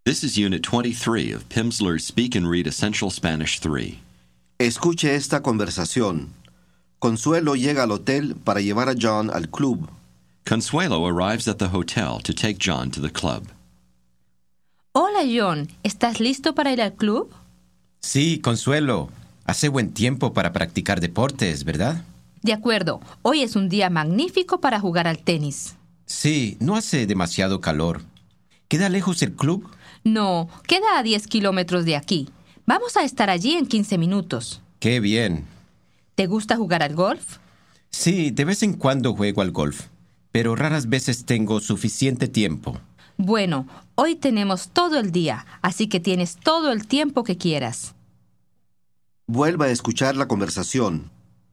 This is Unit 23 of Pimsleur's Speak and Read Essential Spanish 3. Escuche esta conversación. Consuelo llega al hotel para llevar a John al club. Consuelo arrives at the hotel to take John to the club. Hola, John. ¿Estás listo para ir al club? Sí, Consuelo. Hace buen tiempo para practicar deportes, ¿verdad? De acuerdo. Hoy es un día magnífico para jugar al tenis. Sí, no hace demasiado calor. ¿Queda lejos el club? No, queda a 10 kilómetros de aquí. Vamos a estar allí en 15 minutos. ¡Qué bien! ¿Te gusta jugar al golf? Sí, de vez en cuando juego al golf, pero raras veces tengo suficiente tiempo. Bueno, hoy tenemos todo el día, así que tienes todo el tiempo que quieras. Vuelva a escuchar la conversación.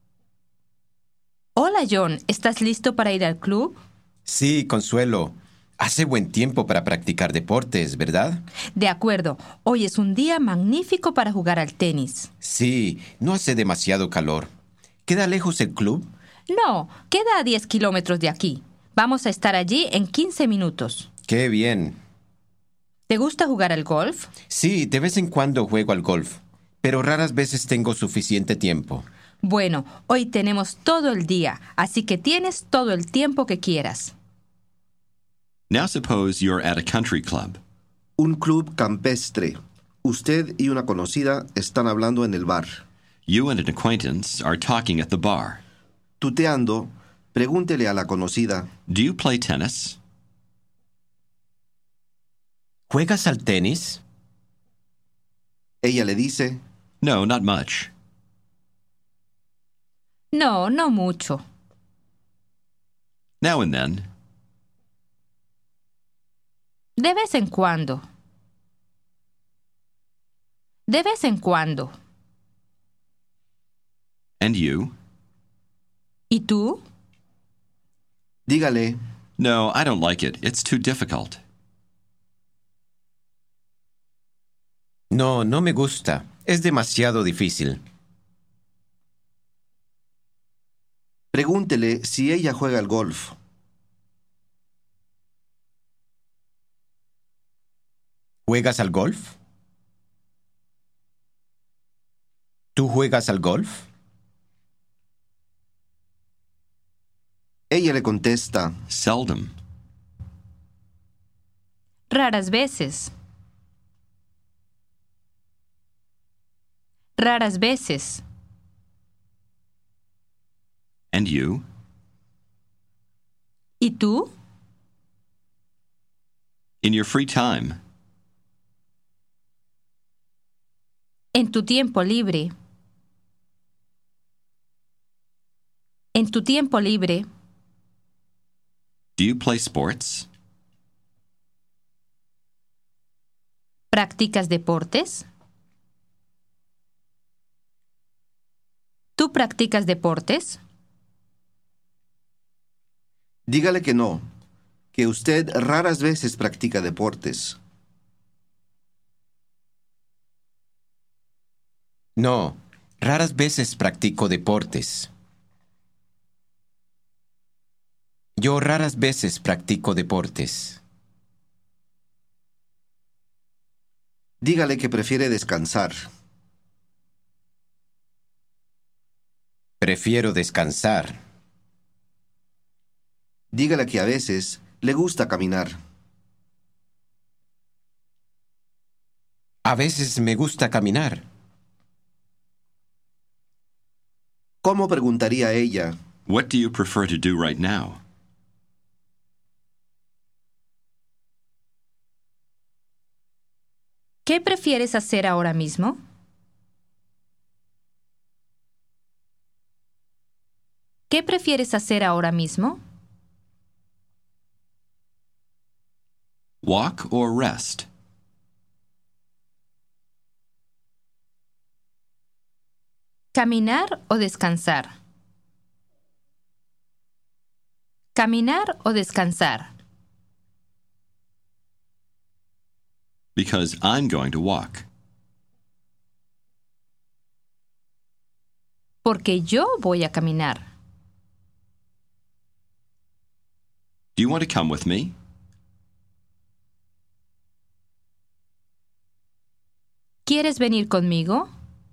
Hola, John. ¿Estás listo para ir al club? Sí, Consuelo. Hace buen tiempo para practicar deportes, ¿verdad? De acuerdo. Hoy es un día magnífico para jugar al tenis. Sí, no hace demasiado calor. ¿Queda lejos el club? No, queda a 10 kilómetros de aquí. Vamos a estar allí en 15 minutos. ¡Qué bien! ¿Te gusta jugar al golf? Sí, de vez en cuando juego al golf, pero raras veces tengo suficiente tiempo. Bueno, hoy tenemos todo el día, así que tienes todo el tiempo que quieras. Now suppose you're at a country club. Un club campestre. Usted y una conocida están hablando en el bar. You and an acquaintance are talking at the bar. Tuteando, pregúntele a la conocida. Do you play tennis? ¿Juegas al tenis? Ella le dice, No, not much. No, no mucho. Now and then. De vez en cuando. De vez en cuando. And you? ¿Y tú? dígale, No, I don't like it. It's too difficult. No, no me gusta. Es demasiado difícil. pregúntele si ella juega al golf. ¿Juegas al golf? ¿Tú juegas al golf? Ella le contesta, Seldom. Raras veces. Raras veces. And you? ¿Y tú? In your free time. En tu tiempo libre. En tu tiempo libre. Do you play sports? ¿Practicas deportes? ¿Tú practicas deportes? dígale que no, que usted raras veces practica deportes. No, raras veces practico deportes. Yo raras veces practico deportes. Dígale que prefiere descansar. Prefiero descansar. Dígale que a veces le gusta caminar. A veces me gusta caminar. ¿Cómo preguntaría ella? What do you prefer to do right now? ¿Qué prefieres hacer ahora mismo? ¿Qué prefieres hacer ahora mismo? Walk or rest? ¿Caminar o descansar? ¿Caminar o descansar? Because I'm going to walk. Porque yo voy a caminar. Do you want to come with me? ¿Quieres venir conmigo?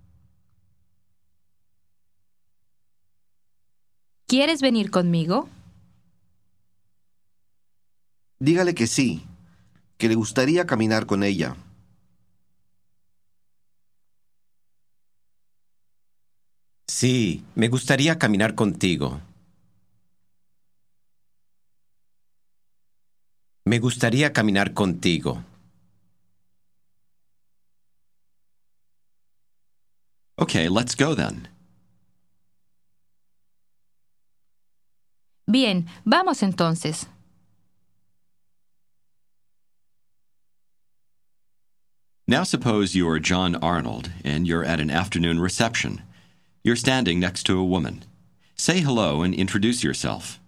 ¿Quieres venir conmigo? Dígale que sí, que le gustaría caminar con ella. Sí, me gustaría caminar contigo. Me gustaría caminar contigo. Okay, let's go then. Bien, vamos entonces. Now suppose you are John Arnold and you're at an afternoon reception. You're standing next to a woman. Say hello and introduce yourself.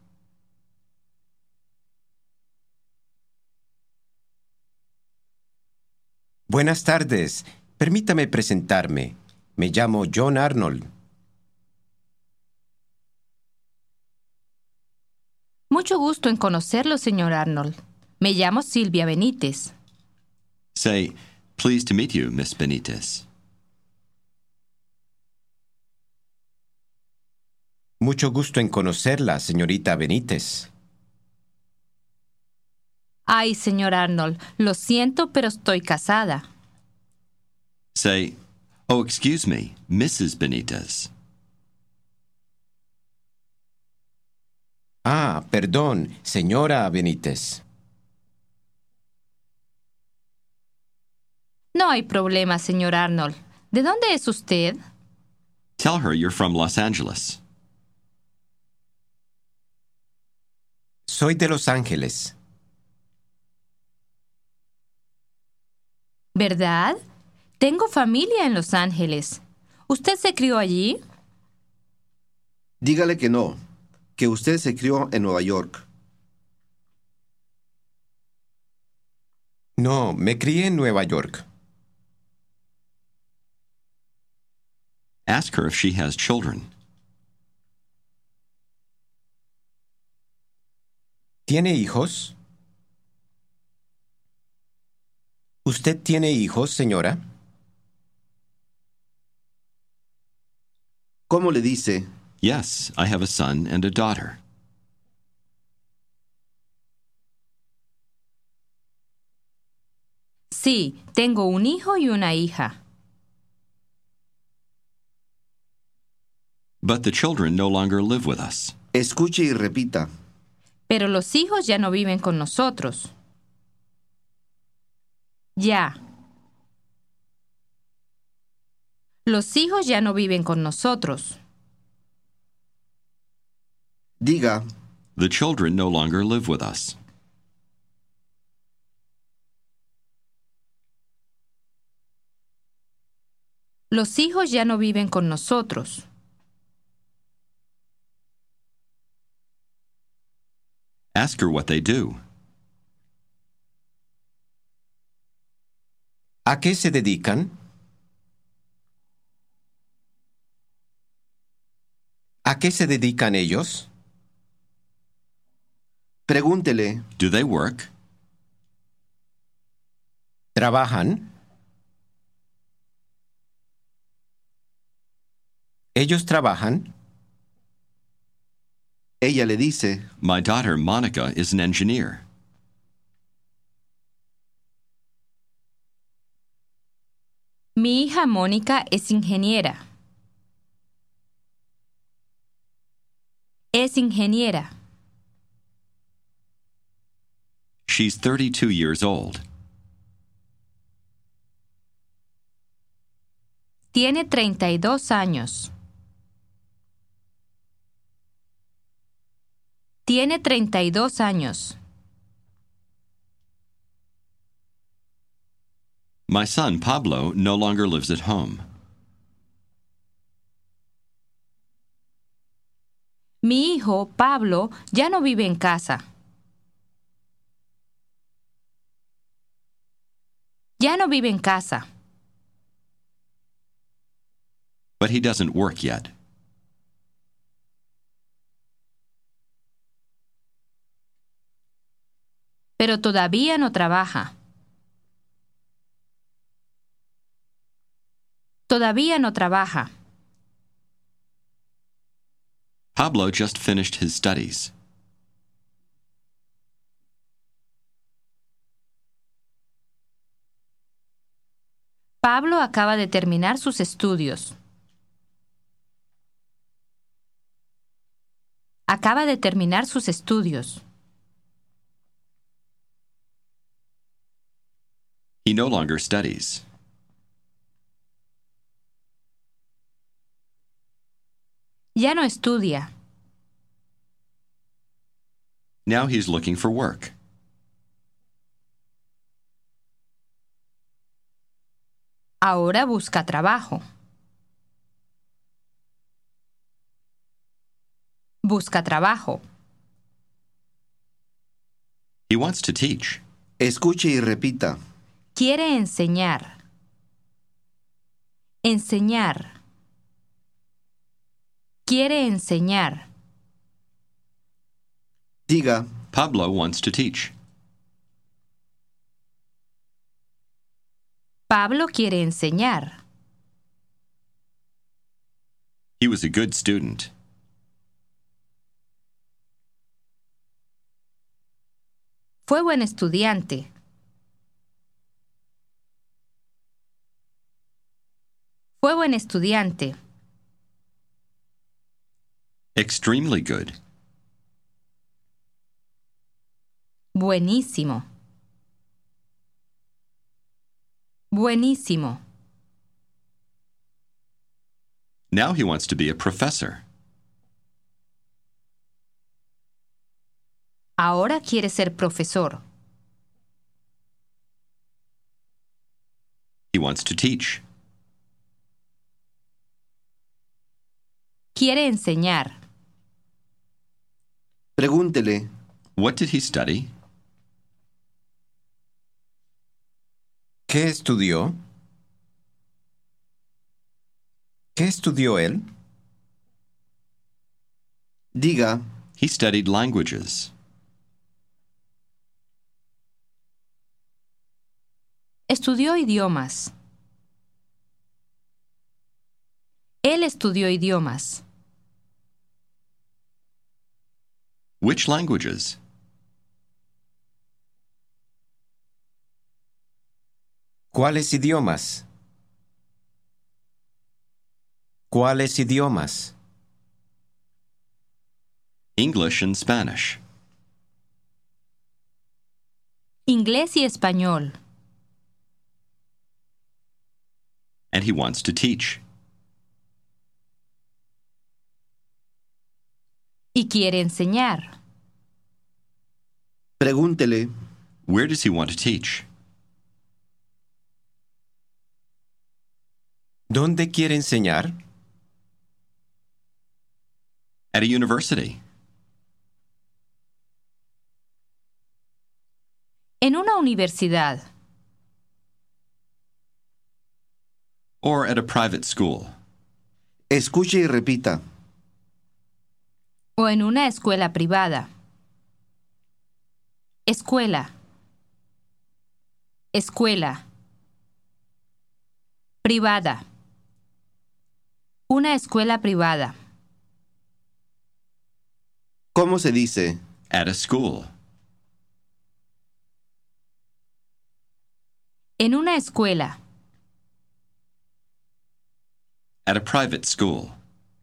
Buenas tardes. Permítame presentarme. Me llamo John Arnold. Mucho gusto en conocerlo, señor Arnold. Me llamo Silvia Benítez. Say, pleased to meet you, Miss Benitez. Mucho gusto en conocerla, señorita Benítez. Ay, señor Arnold, lo siento, pero estoy casada. Say, oh, excuse me, Mrs. Benitez. Ah, perdón, señora Benítez. No hay problema, señor Arnold. ¿De dónde es usted? Tell her you're from Los Angeles. Soy de Los Ángeles. ¿Verdad? Tengo familia en Los Ángeles. ¿Usted se crió allí? Dígale que no, que usted se crió en Nueva York. No, me crié en Nueva York. Ask her if she has children. ¿Tiene hijos? ¿Usted tiene hijos, señora? ¿Cómo le dice? Yes, I have a son and a daughter. Sí, tengo un hijo y una hija. But the children no longer live with us. Escuche y repita. Pero los hijos ya no viven con nosotros. Ya. Los hijos ya no viven con nosotros. Diga, The children no longer live with us. Los hijos ya no viven con nosotros. Ask her what they do. ¿A qué se dedican? ¿A qué se dedican ellos? pregúntele. Do they work? ¿Trabajan? ¿Ellos trabajan? Ella le dice, My daughter Monica is an engineer. Mi hija Mónica es ingeniera. Es ingeniera. She's 32 years old. Tiene 32 años. Tiene 32 años. My son Pablo no longer lives at home. Mi hijo Pablo ya no vive en casa. Ya no vive en casa. But he doesn't work yet. Pero todavía no trabaja. Todavía no trabaja. Pablo just finished his studies. Pablo acaba de terminar sus estudios. Acaba de terminar sus estudios. He no longer studies. Ya no estudia. Now he's looking for work. Ahora busca trabajo. Busca trabajo. He wants to teach. Escuche y repita. Quiere enseñar. Enseñar. Quiere enseñar. Diga, Pablo wants to teach. Pablo quiere enseñar. He was a good student. Fue buen estudiante. Fue buen estudiante. Extremely good. Buenísimo. Buenísimo. Now he wants to be a professor. Ahora quiere ser profesor. He wants to teach. Quiere enseñar. pregúntele. What did he study? ¿Qué estudió? ¿Qué estudió él? Diga, He studied languages. Estudió idiomas. Él estudió idiomas. Which languages? ¿Cuáles idiomas? ¿Cuáles idiomas? English and Spanish. Inglés y español. And he wants to teach. Y quiere enseñar. pregúntele. Where does he want to teach? ¿Dónde quiere enseñar? At a university. En una universidad. Or at a private school. Escuche y repita. O en una escuela privada. Escuela. Escuela. Privada. Una escuela privada. ¿Cómo se dice? At a school. En una escuela. At a private school.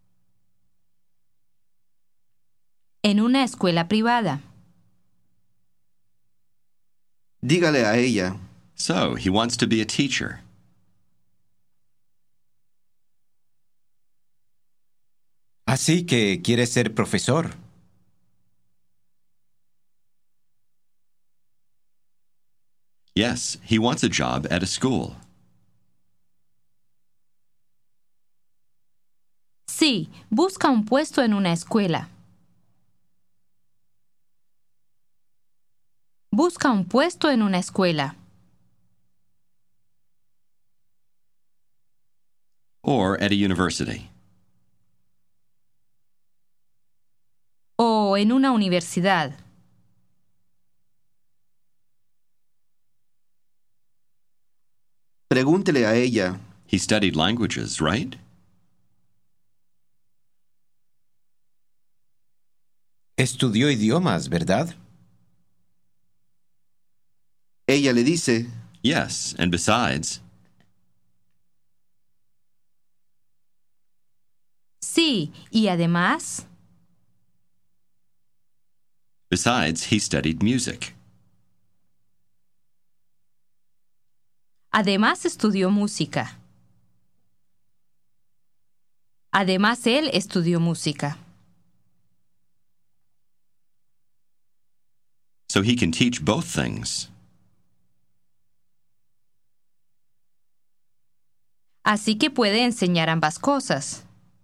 En una escuela privada. Dígale a ella. So, he wants to be a teacher. Así que quiere ser profesor. Yes, he wants a job at a school. Sí, busca un puesto en una escuela. Busca un puesto en una escuela. Or at a university. O en una universidad. Pregúntele a ella. He studied languages, right? Estudió idiomas, ¿verdad? Ella le dice, Yes, and besides, Sí, y además, he studied music. además estudió música. Además, él estudió música. So he can teach both things. Así que puede enseñar ambas cosas.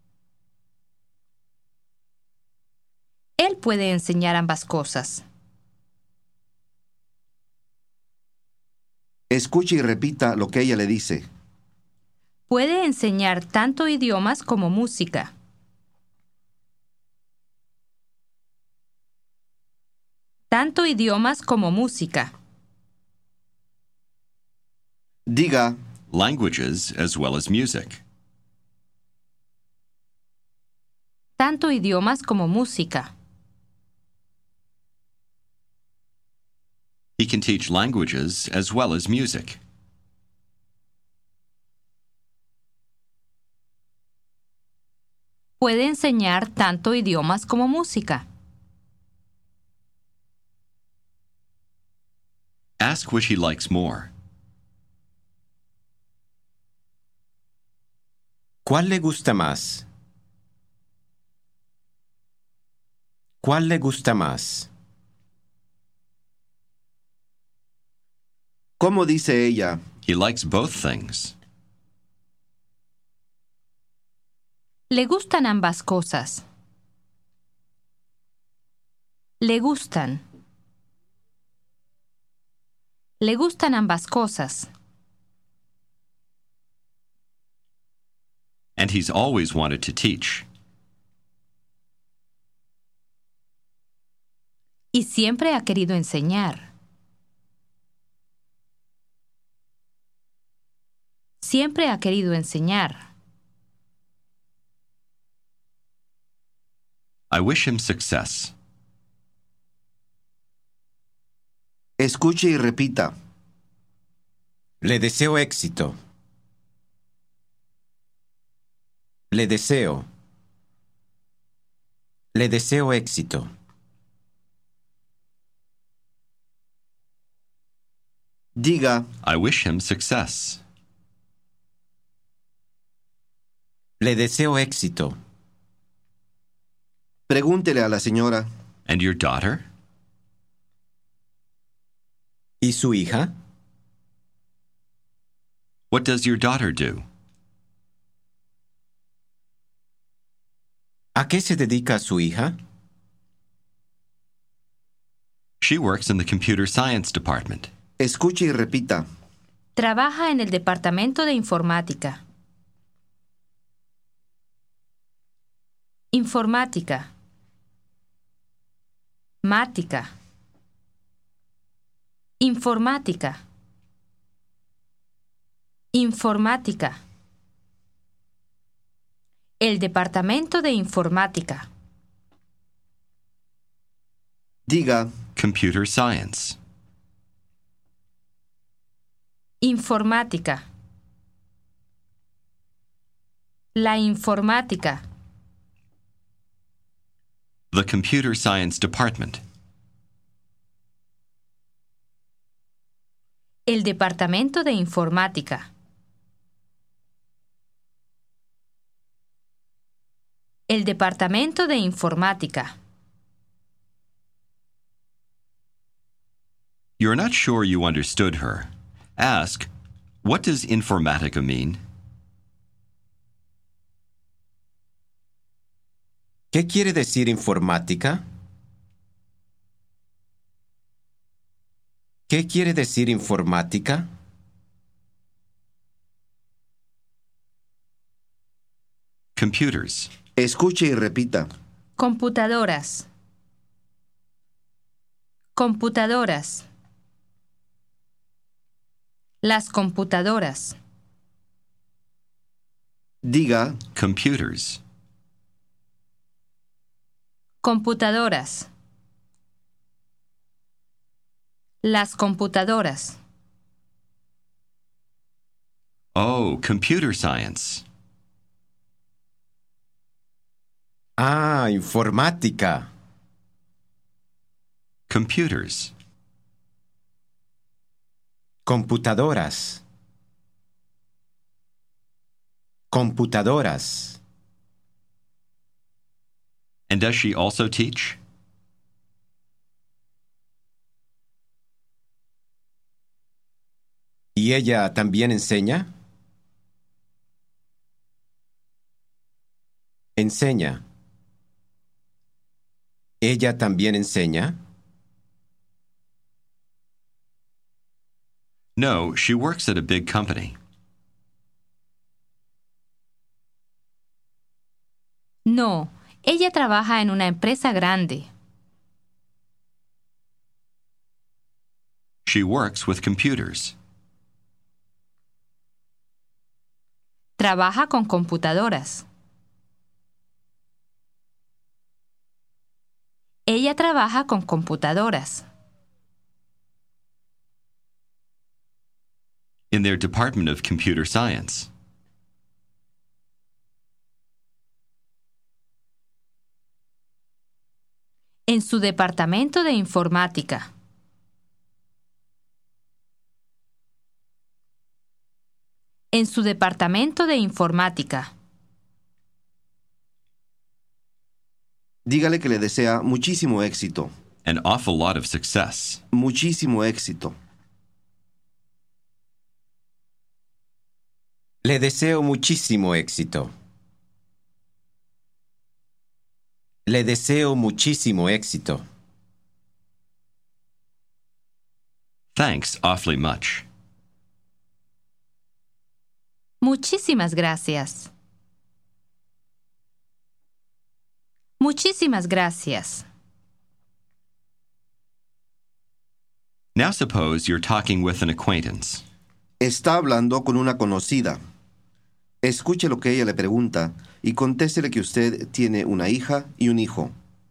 Él puede enseñar ambas cosas. escuche y repita lo que ella le dice. Puede enseñar tanto idiomas como música. Tanto idiomas como música. Diga, Languages as well as music. Tanto idiomas como música. He can teach languages as well as music. Puede enseñar tanto idiomas como música. Ask which he likes more. ¿Cuál le gusta más? ¿Cuál le gusta más? ¿cómo dice ella? He likes both things. Le gustan ambas cosas. Le gustan. Le gustan ambas cosas. And he's always wanted to teach. Y siempre ha querido enseñar. Siempre ha querido enseñar. I wish him success. Escuche y repita. Le deseo éxito. Le deseo. Le deseo éxito. Diga, I wish him success. Le deseo éxito. pregúntele a la señora. And your daughter? ¿Y su hija? What does your daughter do? ¿A qué se dedica su hija? She works in the computer science department. Escuche y repita. Trabaja en el departamento de informática. Informática. Mática. Informática. Informática. El departamento de informática. Diga, Computer science. Informática. La informática. The computer science department. El departamento de informática. El departamento de informática. You're not sure you understood her. Ask, what does informatica mean? ¿Qué quiere decir informática? ¿Qué quiere decir informática? Computers. escuche y repita. Computadoras. Computadoras. Las computadoras. Diga, computers. Computadoras. Las computadoras. Oh, computer science. Ah, informática. Computers. Computadoras. Computadoras. And does she also teach? ¿Y ella también enseña? Enseña. ¿Ella también enseña? No, she works at a big company. No, ella trabaja en una empresa grande. She works with computers. Trabaja con computadoras. Ella trabaja con computadoras. In their Department of Computer Science. En su departamento de informática. En su departamento de informática. dígale que le desea muchísimo éxito. An awful lot of success. Muchísimo éxito. Le deseo muchísimo éxito. Le deseo muchísimo éxito. Thanks awfully much. Muchísimas gracias. Muchísimas gracias. Now suppose you're talking with an acquaintance. Está hablando con una conocida. Escuche lo que ella le pregunta y contéstele que usted tiene una hija y un hijo.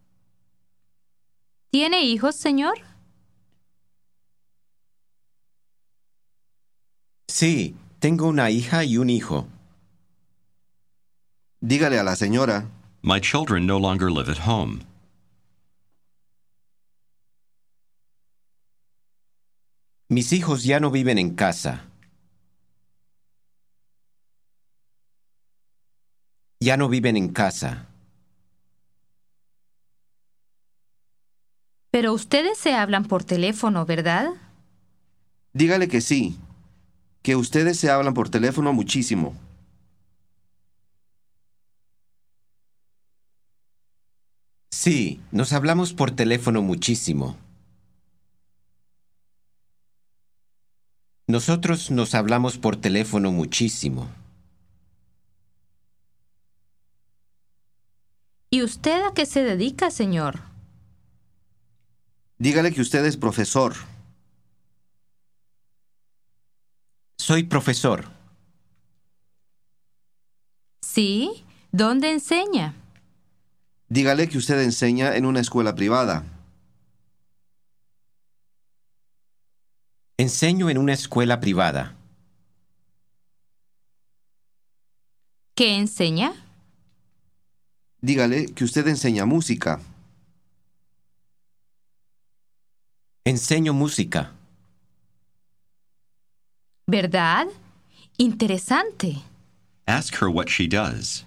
¿Tiene hijos, señor? Sí, tengo una hija y un hijo. Dígale a la señora, My children no longer live at home. Mis hijos ya no viven en casa. Ya no viven en casa. Pero ustedes se hablan por teléfono, ¿verdad? dígale que sí, que ustedes se hablan por teléfono muchísimo. Sí, nos hablamos por teléfono muchísimo. Nosotros nos hablamos por teléfono muchísimo. ¿Y usted a qué se dedica, señor? Dígale que usted es profesor. Soy profesor. ¿Sí? ¿Dónde enseña? Dígale que usted enseña en una escuela privada. Enseño en una escuela privada. ¿Qué enseña? Dígale que usted enseña música. Enseño música. ¿Verdad? Interesante. Ask her what she does.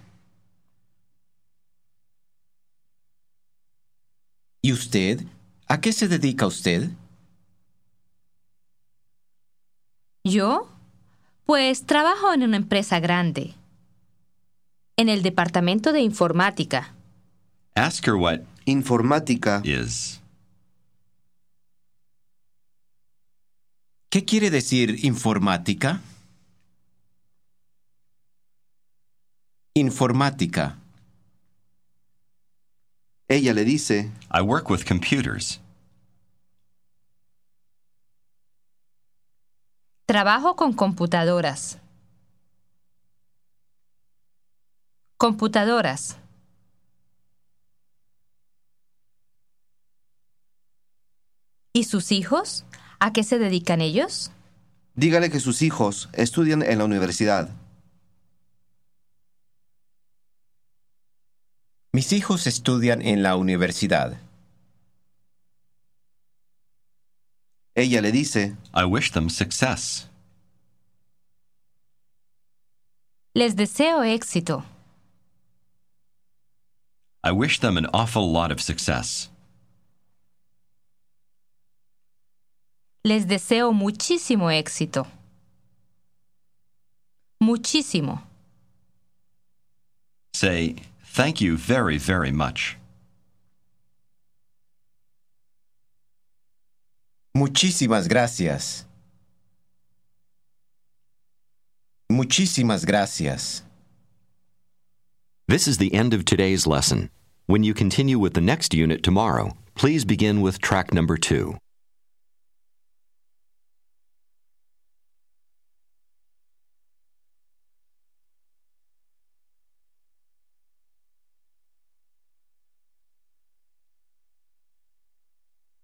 ¿Y usted? ¿A qué se dedica usted? ¿Yo? Pues trabajo en una empresa grande. En el departamento de informática. Ask her what Informática. is. ¿Qué quiere decir informática? Informática. Ella le dice, I work with computers. Trabajo con computadoras. Computadoras. ¿Y sus hijos? ¿A qué se dedican ellos? Dígale que sus hijos estudian en la universidad. Mis hijos estudian en la universidad. Ella le dice, I wish them success. Les deseo éxito. I wish them an awful lot of success. Les deseo muchísimo éxito. Muchísimo. Say, thank you very, very much. Muchísimas gracias. Muchísimas gracias. This is the end of today's lesson. When you continue with the next unit tomorrow, please begin with track number 2.